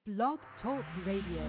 Blog Talk Radio.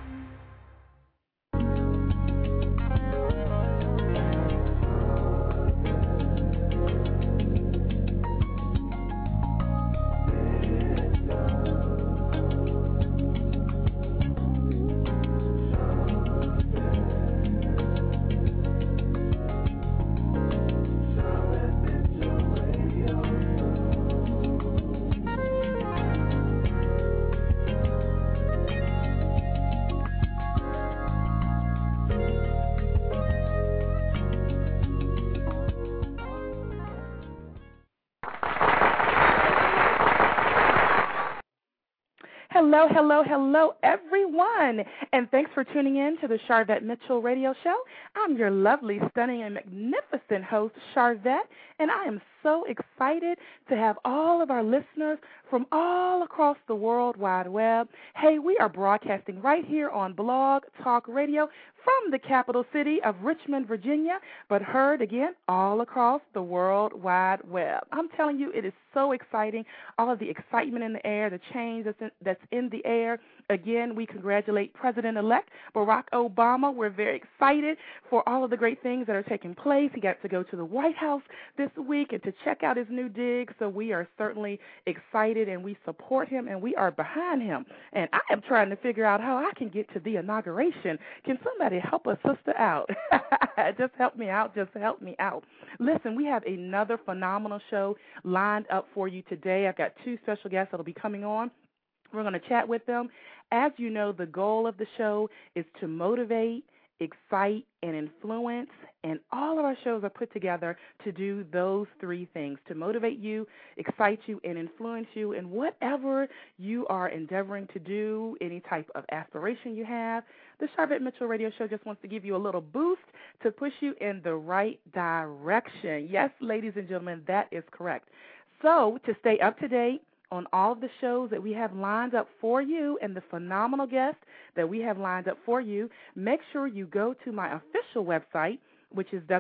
Hello, hello, hello, everyone, and thanks for tuning in to the Sharvette Mitchell Radio Show. I'm your lovely, stunning, and magnificent host, Sharvette, and I am so excited to have all of our listeners from all across the World Wide Web. Hey, we are broadcasting right here on Blog Talk Radio from the capital city of Richmond, Virginia, but heard again all across the World Wide Web. I'm telling you, it is so exciting, all of the excitement in the air, the change that's in the air. Again, we congratulate President-elect Barack Obama. We're very excited for all of the great things that are taking place. He got to go to the White House this week and to check out his new dig, so we are certainly excited and we support him and we are behind him. And I am trying to figure out how I can get to the inauguration. Can somebody help a sister out? Just help me out. Just help me out. Listen, we have another phenomenal show lined up for you today. I've got two special guests that will be coming on. We're going to chat with them. As you know, the goal of the show is to motivate, excite, and influence, and all of our shows are put together to do those three things, to motivate you, excite you, and influence you in whatever you are endeavoring to do, any type of aspiration you have. The Sharvette Mitchell Radio Show just wants to give you a little boost to push you in the right direction. Yes, ladies and gentlemen, that is correct. So to stay up to date on all of the shows that we have lined up for you and the phenomenal guests that we have lined up for you, make sure you go to my official website, which is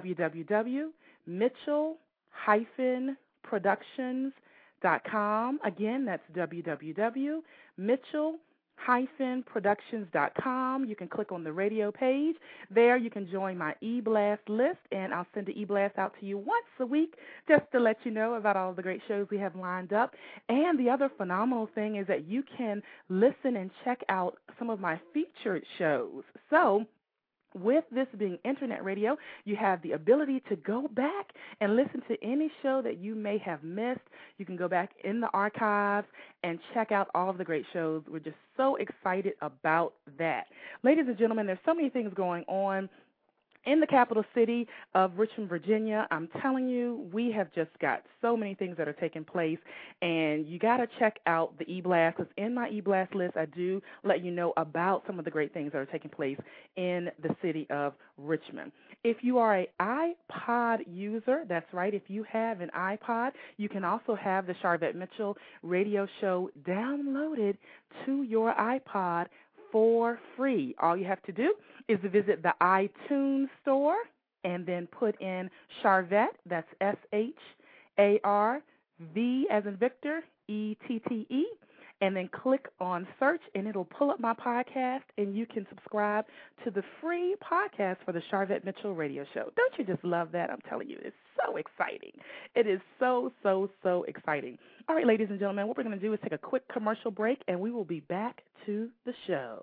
www.mitchell-productions.com. Again, that's www.mitchell-productions.com. You can click on the radio page. There you can join my e-blast list, and I'll send the e-blast out to you once a week just to let you know about all the great shows we have lined up. And the other phenomenal thing is that you can listen and check out some of my featured shows. So with this being internet radio, you have the ability to go back and listen to any show that you may have missed. You can go back in the archives and check out all of the great shows. We're just so excited about that. Ladies and gentlemen, there's so many things going on in the capital city of Richmond, Virginia. I'm telling you, we have just got so many things that are taking place, and you got to check out the e-blast, because in my e-blast list, I do let you know about some of the great things that are taking place in the city of Richmond. If you are an iPod user, that's right, if you have an iPod, you can also have the Sharvette Mitchell Radio Show downloaded to your iPod for free. All you have to do is to visit the iTunes store and then put in Sharvette, that's S-H-A-R-V as in Victor, E-T-T-E, and then click on search, and it'll pull up my podcast, and you can subscribe to the free podcast for the Sharvette Mitchell Radio Show. Don't you just love that? I'm telling you, it's so exciting. It is so, so, so exciting. All right, ladies and gentlemen, what we're going to do is take a quick commercial break, and we will be back to the show.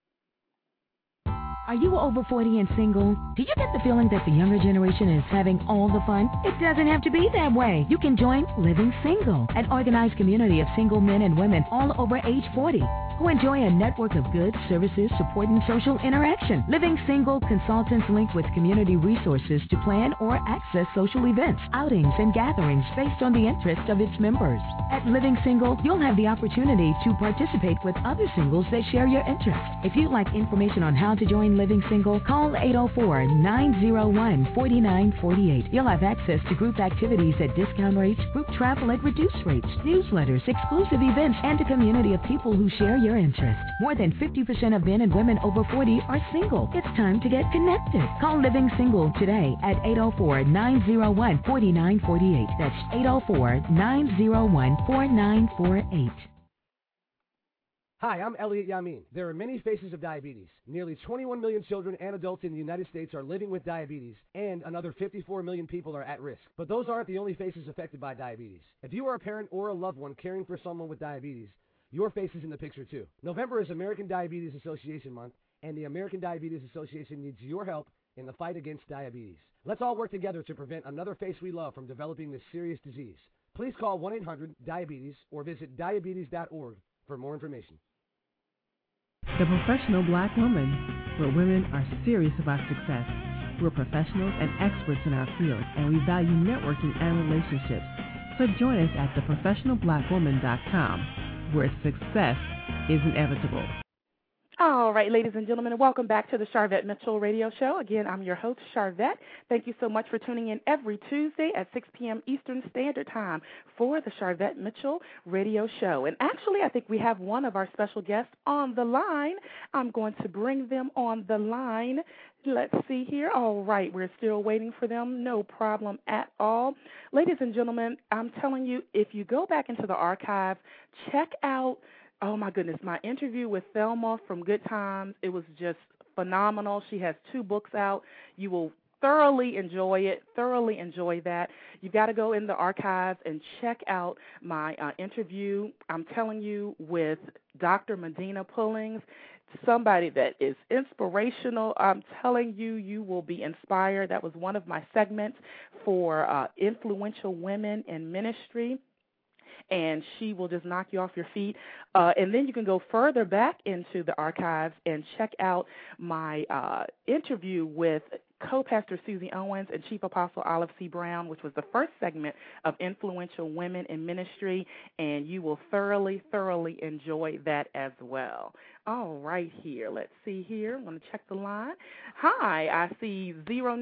Are you over 40 and single? Do you get the feeling that the younger generation is having all the fun? It doesn't have to be that way. You can join Living Single, an organized community of single men and women all over age 40 who enjoy a network of goods, services, support, and social interaction. Living Single consultants link with community resources to plan or access social events, outings, and gatherings based on the interests of its members. At Living Single, you'll have the opportunity to participate with other singles that share your interests. If you'd like information on how to join Living Single, call 804-901-4948. You'll have access to group activities at discount rates, group travel at reduced rates, newsletters, exclusive events, and a community of people who share your interests. More than 50% of men and women over 40 are single. It's time to get connected. Call Living Single today at 804-901-4948. That's 804-901-4948. Hi, I'm Elliot Yamin. There are many faces of diabetes. Nearly 21 million children and adults in the United States are living with diabetes, and another 54 million people are at risk. But those aren't the only faces affected by diabetes. If you are a parent or a loved one caring for someone with diabetes, your face is in the picture too. November is American Diabetes Association Month, and the American Diabetes Association needs your help in the fight against diabetes. Let's all work together to prevent another face we love from developing this serious disease. Please call 1-800-DIABETES or visit diabetes.org for more information. The Professional Black Woman, where women are serious about success. We're professionals and experts in our field, and we value networking and relationships. So join us at theprofessionalblackwoman.com, where success is inevitable. All right, ladies and gentlemen, welcome back to the Charvette Mitchell Radio Show. Again, I'm your host, Charvette. Thank you so much for tuning in every Tuesday at 6 p.m. Eastern Standard Time for the Charvette Mitchell Radio Show. And actually, I think we have one of our special guests on the line. I'm going to bring them on the line. Let's see here. All right, we're still waiting for them. No problem at all. Ladies and gentlemen, I'm telling you, if you go back into the archive, check out oh, my goodness, my interview with Thelma from Good Times, it was just phenomenal. She has 2 books out. You will thoroughly enjoy it, thoroughly enjoy that. You got to go in the archives and check out my interview, I'm telling you, with Dr. Medina Pullings, somebody that is inspirational. I'm telling you, you will be inspired. That was one of my segments for influential women in ministry. And she will just knock you off your feet. And then you can go further back into the archives and check out my interview with co-pastor Susie Owens and Chief Apostle Olive C. Brown, which was the first segment of Influential Women in Ministry, and you will thoroughly, thoroughly enjoy that as well. All right, here. Let's see here. I'm going to check the line. Hi, I see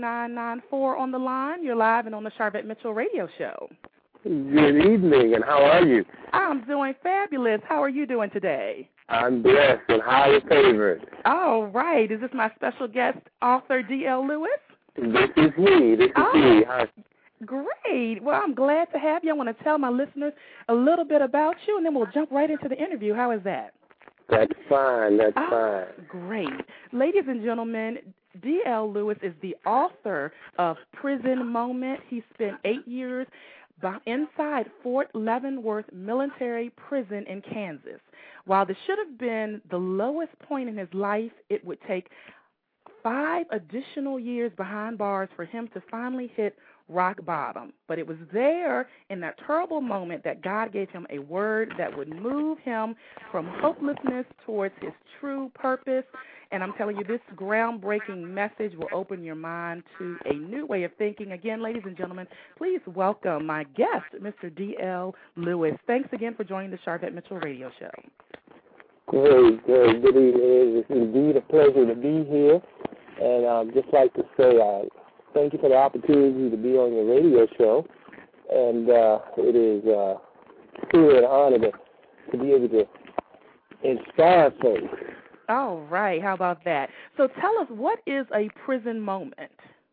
0994 on the line. You're live and on the Charvette Mitchell Radio Show. Good evening, and how are you? I'm doing fabulous. How are you doing today? I'm blessed and highly favored. All right. Is this my special guest, author D.L. Lewis? This is me. Hi. Great. Well, I'm glad to have you. I want to tell my listeners a little bit about you, and then we'll jump right into the interview. How is that? That's fine. That's fine. Great. Ladies and gentlemen, D.L. Lewis is the author of Prison Moment. He spent 8 years inside Fort Leavenworth Military Prison in Kansas. While this should have been the lowest point in his life, it would take 5 additional years behind bars for him to finally hit rock bottom. But it was there in that terrible moment that God gave him a word that would move him from hopelessness towards his true purpose. And I'm telling you, this groundbreaking message will open your mind to a new way of thinking. Again, ladies and gentlemen, please welcome my guest, Mr. D.L. Lewis. Thanks again for joining the Charvette Mitchell Radio Show. Great. Good evening. It's indeed a pleasure to be here. And I'd just like to say thank you for the opportunity to be on your radio show. And it is truly an honor to be able to inspire folks. All right. How about that? So tell us, what is a prison moment?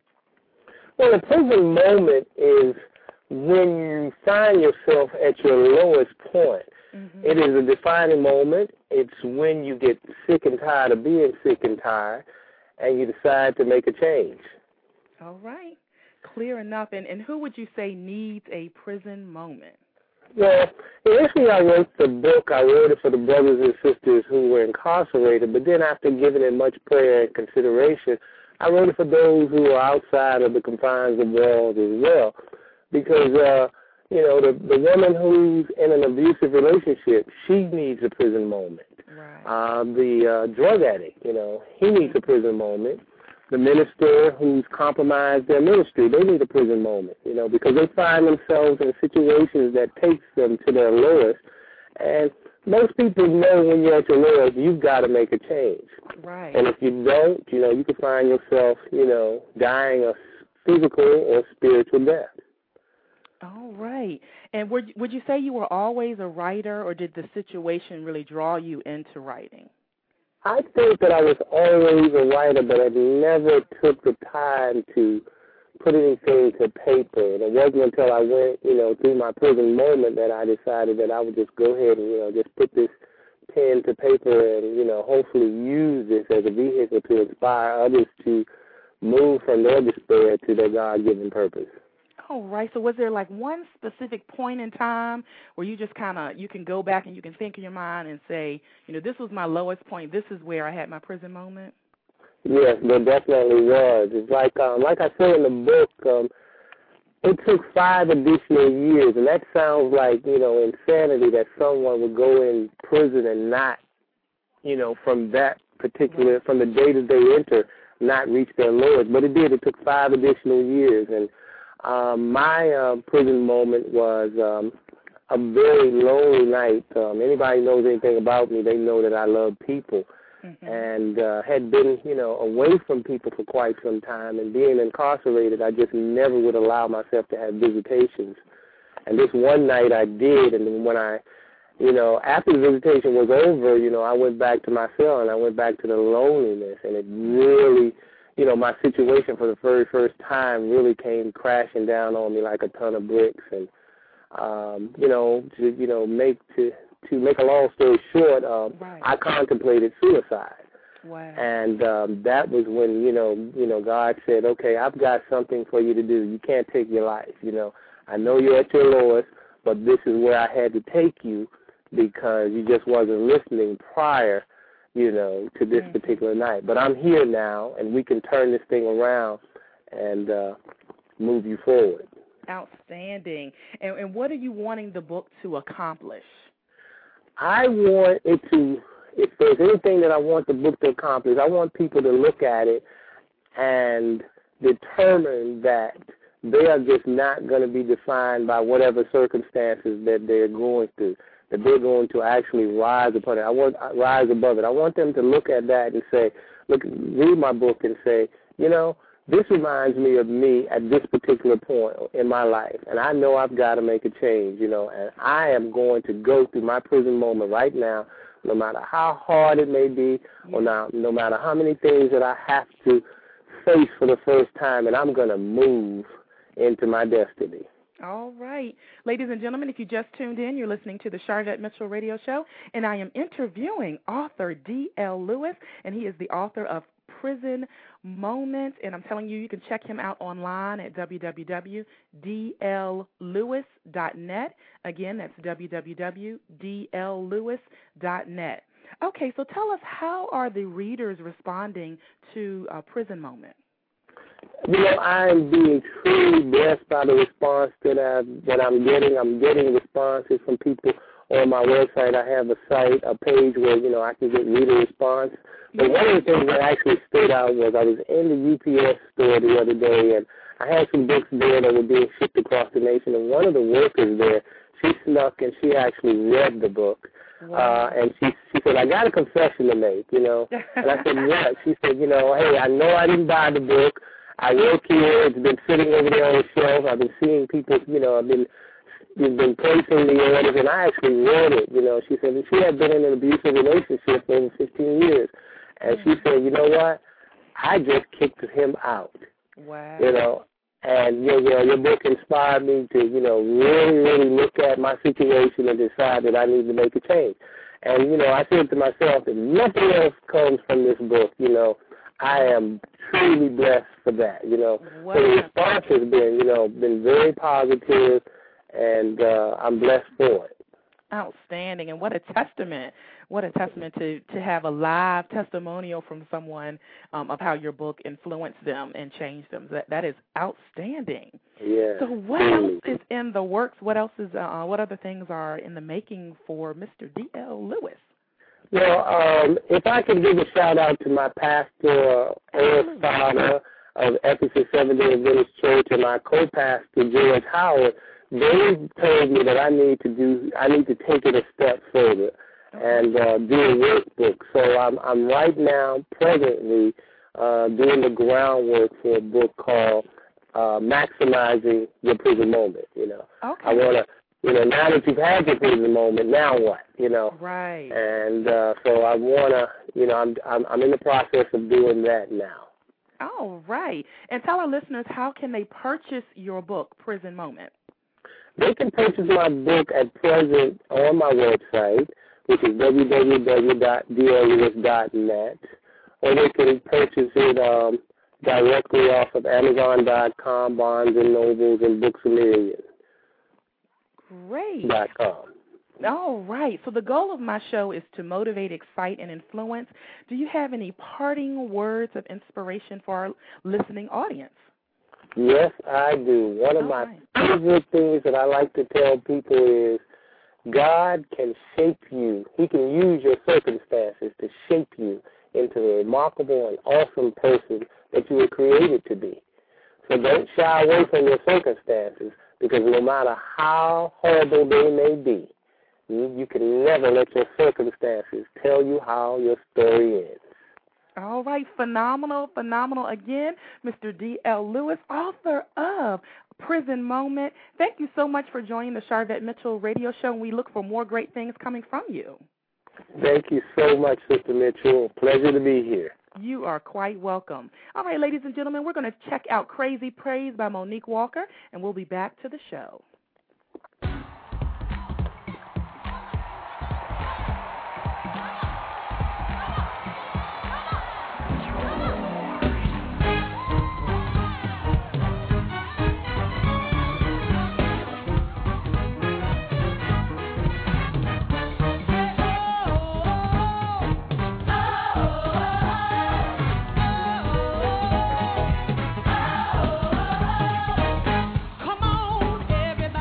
Well, a prison moment is when you find yourself at your lowest point. Mm-hmm. It is a defining moment. It's when you get sick and tired of being sick and tired, and you decide to make a change. All right. Clear enough. And who would you say needs a prison moment? Well, initially I wrote the book. I wrote it for the brothers and sisters who were incarcerated, but then after giving it much prayer and consideration, I wrote it for those who are outside of the confines of walls as well. Because, the woman who's in an abusive relationship, she needs a prison moment. Right. The drug addict, he needs a prison moment. The minister who's compromised their ministry, they need a prison moment, because they find themselves in situations that takes them to their lowest. And most people know when you're at your lowest, you've got to make a change. Right. And if you don't, you can find yourself, dying a physical or spiritual death. All right. And would you say you were always a writer, or did the situation really draw you into writing? I think that I was always a writer, but I never took the time to put anything to paper. And it wasn't until I went, through my prison moment that I decided that I would just go ahead and, just put this pen to paper and, hopefully use this as a vehicle to inspire others to move from their despair to their God-given purpose. All right. So was there like one specific point in time where you just you can go back and you can think in your mind and say, this was my lowest point. This is where I had my prison moment? Yes, there definitely was. It's like I said in the book, it took 5 additional years, and that sounds like, insanity that someone would go in prison and not, from that particular, from the day that they enter, not reach their lowest. But it did. It took 5 additional years. And my prison moment was a very lonely night. Anybody knows anything about me, they know that I love people. And had been, away from people for quite some time. And being incarcerated, I just never would allow myself to have visitations. And this one night I did, and then when I, after the visitation was over, I went back to my cell and I went back to the loneliness. And it really, my situation for the very first time really came crashing down on me like a ton of bricks. And, to make a long story short, I contemplated suicide. Wow. And that was when, God said, okay, I've got something for you to do. You can't take your life. I know you're at your lowest, but this is where I had to take you because you just wasn't listening prior, to this particular night. But I'm here now, and we can turn this thing around and move you forward. Outstanding. And what are you wanting the book to accomplish? I want it to, if there's anything that I want the book to accomplish, I want people to look at it and determine that they are just not going to be defined by whatever circumstances that they're going through, that they're going to actually rise upon it. Rise above it. I want them to look at that and say, read my book and say, this reminds me of me at this particular point in my life, and I know I've got to make a change, and I am going to go through my prison moment right now, no matter how hard it may be, or no matter how many things that I have to face for the first time, and I'm going to move into my destiny. All right. Ladies and gentlemen, if you just tuned in, you're listening to the Sharvette Mitchell Radio Show, and I am interviewing author D.L. Lewis, and he is the author of Prison Moments, and I'm telling you, you can check him out online at www.dllewis.net. Again, that's www.dllewis.net. Okay, so tell us, how are the readers responding to Prison Moment? I'm being truly blessed by the response that I'm getting. I'm getting responses from people on my website. I have a page where, I can get reader response. But one of the things that actually stood out was I was in the UPS store the other day, and I had some books there that were being shipped across the nation, and one of the workers there, she snuck and she actually read the book. Wow. And she said, I got a confession to make, And I said, what? She said, hey, I know I didn't buy the book. I work here. It's been sitting over there on the shelf. I've been seeing people, I've been placing the orders, and I actually read it, She said she had been in an abusive relationship for over 15 years. And she said, you know what? I just kicked him out. Wow. And your book inspired me to, really, really look at my situation and decide that I need to make a change. And, I said to myself, if nothing else comes from this book, I am truly blessed for that, So the response has been very positive, and I'm blessed for it. Outstanding. And what a testament to have a live testimonial from someone of how your book influenced them and changed them. That is outstanding. Yeah. So what else is in the works? What other things are in the making for Mr. D.L. Lewis? Well, if I could give a shout-out to my pastor, Eric Fowler of Ephesus Seventh-day Adventist Church, and my co-pastor, George Howard, they told me that I need to take it a step further and do a workbook. So I'm right now presently doing the groundwork for a book called Maximizing Your Prison Moment. Okay. I want to, now that you've had your prison moment, now what? Right. And so I want to, I'm in the process of doing that now. All right. And tell our listeners, how can they purchase your book, Prison Moment? They can purchase my book at present on my website, which is www.dllewis.net, or they can purchase it directly off of Amazon.com, Barnes & Nobles, and Books A Million. Great. .com. All right. So the goal of my show is to motivate, excite, and influence. Do you have any parting words of inspiration for our listening audience? Yes, I do. One of my favorite things that I like to tell people is God can shape you. He can use your circumstances to shape you into the remarkable and awesome person that you were created to be. So don't shy away from your circumstances, because no matter how horrible they may be, you can never let your circumstances tell you how your story ends. All right, phenomenal again, Mr. D.L. Lewis, author of Prison Moment. Thank you so much for joining the Sharvette Mitchell radio show, and we look for more great things coming from you. Thank you so much, Sister Mitchell. Pleasure to be here. You are quite welcome. All right, ladies and gentlemen, we're going to check out Crazy Praise by Monique Walker, and we'll be back to the show. Come on, everybody.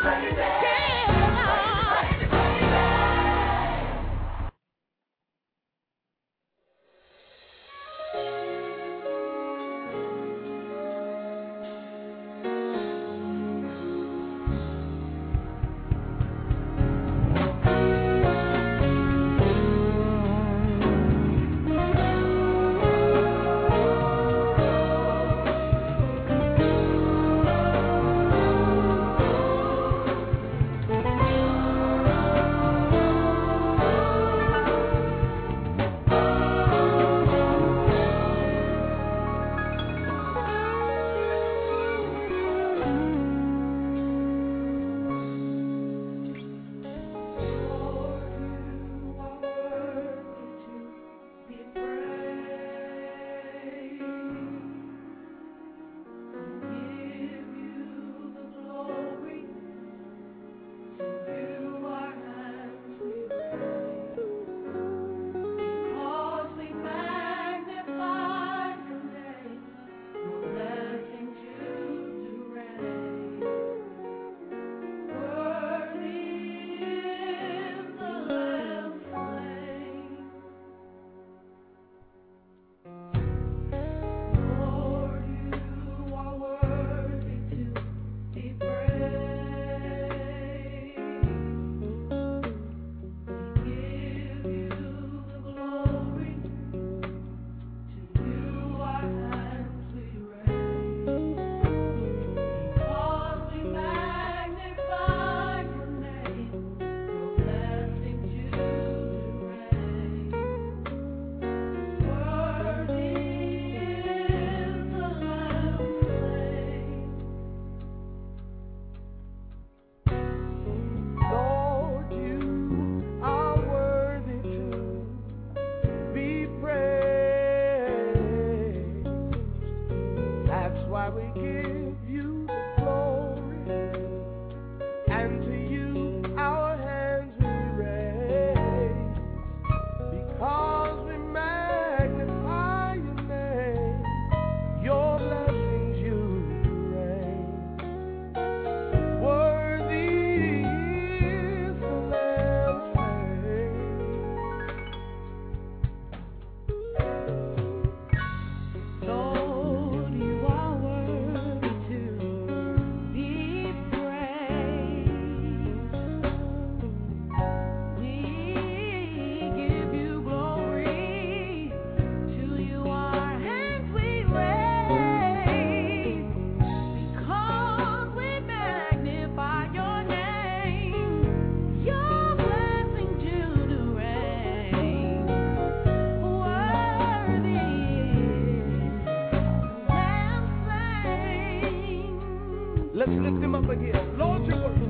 Let's lift him up again. Lord, you're worthy.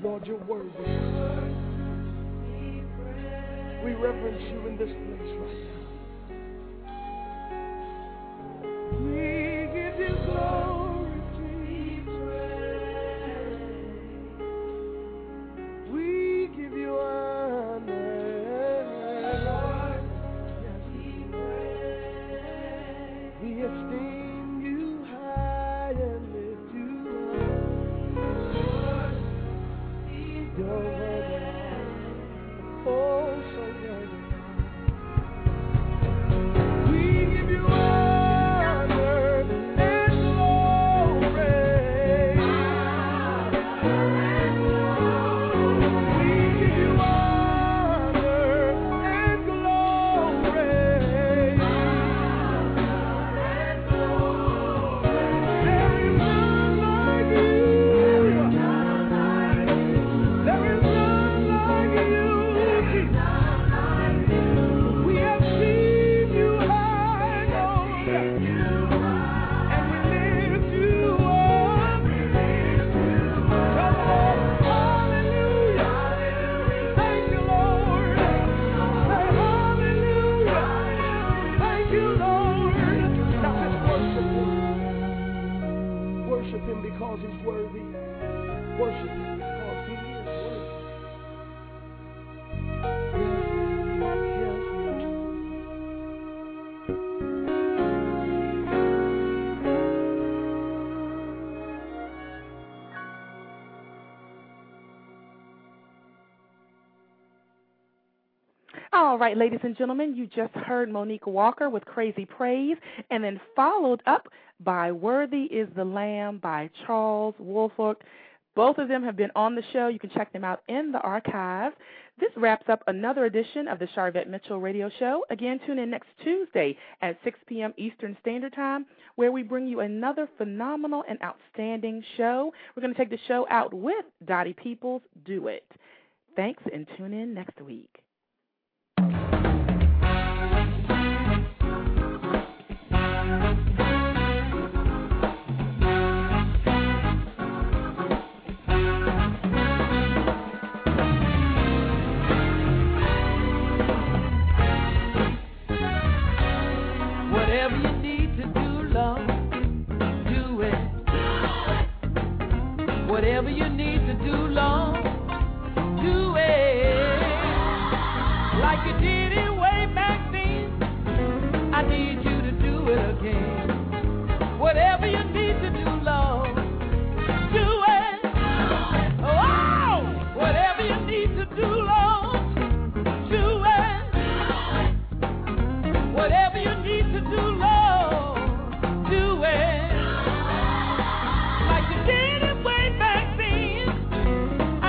Lord, you're worthy. We reverence you in this place right now. We give you glory, Jesus. We give you honor. Yes, we esteem you high and lift you up. You're worthy. Oh, so worthy. We give you honor and glory. We give you honor and glory. There is none like you. There is none like you. We have seen you high, Lord, and we lift you up. Come on, hallelujah. Thank you, Lord. Say hallelujah. Thank you, Lord. Now let's worship him. Worship him because he's worthy. Worship him because he is worthy. All right, ladies and gentlemen, you just heard Monique Walker with Crazy Praise, and then followed up by Worthy is the Lamb by Charles Woolfolk. Both of them have been on the show. You can check them out in the archive. This wraps up another edition of the Sharvette Mitchell Radio Show. Again, tune in next Tuesday at 6 p.m. Eastern Standard Time, where we bring you another phenomenal and outstanding show. We're going to take the show out with Dottie Peoples, Do It. Thanks, and tune in next week. Whatever you need to do, Lord, do it. Whatever you need to do, Lord, do it. Like you did it way back then, I need you to do it again. Whatever you need to do, Lord, do it. Oh, whatever you need to do, Lord, do it. Whatever you need to do, Lord, do it. Like you did it way back then, I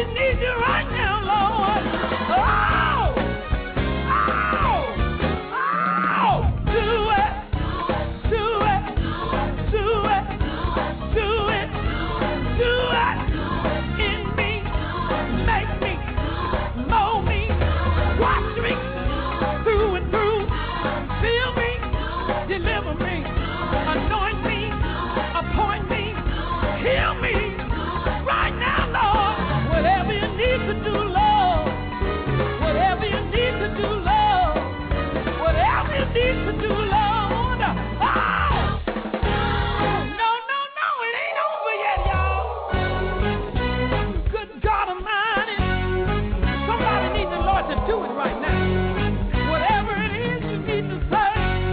we need you right now, Lord. Oh! Deliver me, anoint me, appoint me, heal me right now, Lord. Whatever you need to do, Lord. Whatever you need to do, Lord. Whatever you need to do, Lord. Oh! No, it ain't over yet, y'all. Good God Almighty. Somebody needs the Lord to do it right now. Whatever it is you need to say.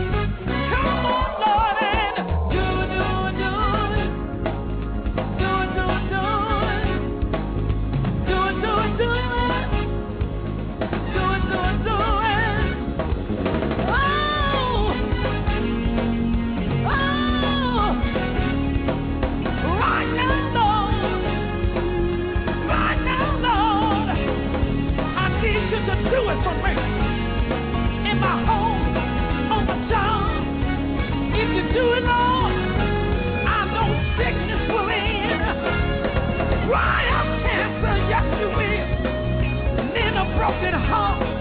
Do it for me. In my home, on my job. If you do it, Lord, I know sickness will end. Dry up cancer, yes you will. And in a broken heart,